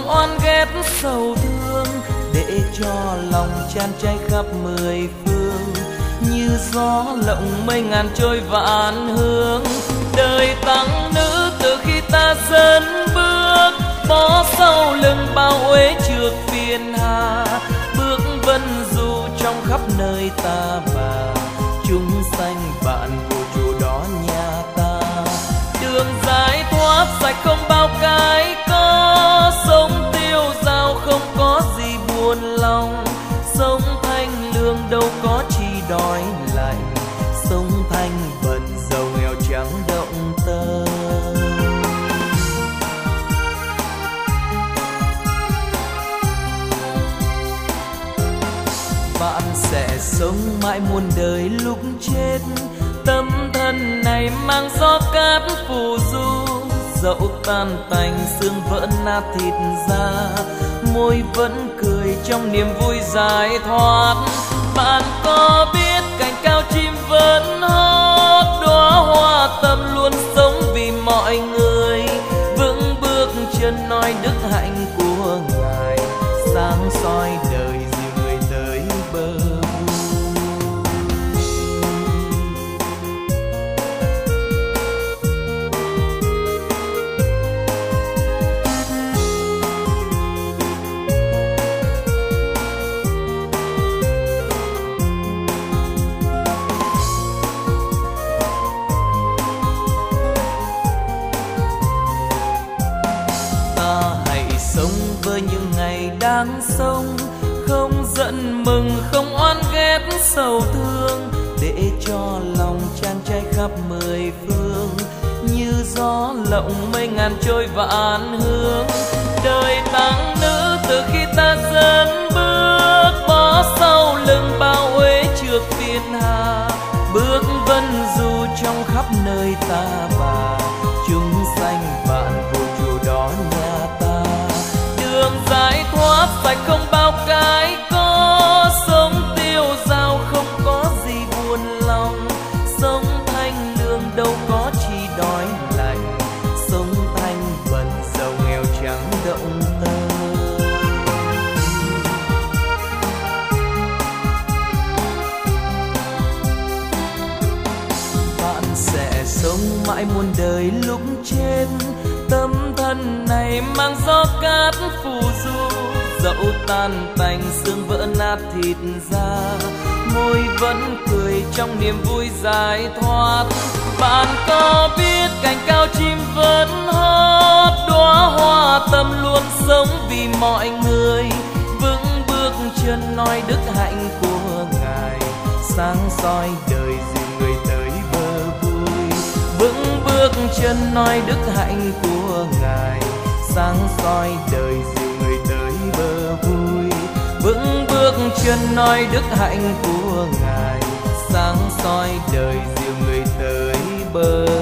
không oan ghét sầu thương, để cho lòng chan cháy khắp mười phương. Như gió lộng mây ngàn trôi vạn hướng, đời tăng nữ từ khi ta dẫn bước, bỏ sau lưng bao uế trượt phiền hà. Bước vân du trong khắp nơi ta bà, chúng sanh bạn vô chủ đó nhà ta. Đường giải thoát sạch không bao cái có, sống tiêu dao không có gì buồn lòng. Sống thanh lương đâu có chi đói lạnh, sống thanh bần giàu nghèo chẳng động tâm. Bạn sẽ sống mãi muôn đời lúc chết, tâm thân này mang gió cát phù du. Dẫu tan tành xương vỡ nát thịt da, môi vẫn cười trong niềm vui giải thoát. Bạn có biết cành cao chim vẫn hót, đóa hoa tâm luôn sống vì mọi người. Vững bước chân nói đức hạnh của Ngài, sáng soi đời dìu người tới bờ vui. Những ngày đang sống, không giận mừng không oán ghét sầu thương, để cho lòng chan cháy khắp mười phương. Như gió lộng mây ngàn trôi vạn hướng, đời tăng nữ từ khi ta dẫn bước, bỏ sau lưng bao uế trượt phiền hà. Bước vân du trong khắp nơi ta bà, chúng sanh bạn vô chủ đó nhà ta. Đường giải thoát sạch không bao cái có, sống tiêu dao không có gì buồn lòng. Sống thanh lương đâu có chi đói lạnh, sống thanh bần giàu nghèo chẳng động tâm. Bạn sẽ sống mãi muôn đời lúc chết, tâm thân này mang gió cát phù du. Dẫu tan tành xương vỡ nát thịt da, môi vẫn cười trong niềm vui giải thoát. Bạn có biết cành cao chim vẫn hót, đóa hoa tâm luôn sống vì mọi người. Vững bước chân nói đức hạnh của Ngài, sáng soi đời dìu người tới bờ vui. Vững bước chân nói đức hạnh của Ngài, sáng soi đời dìu người tới bờ vui. Vững bước chân nói đức hạnh của Ngài, sáng soi đời dìu người tới bờ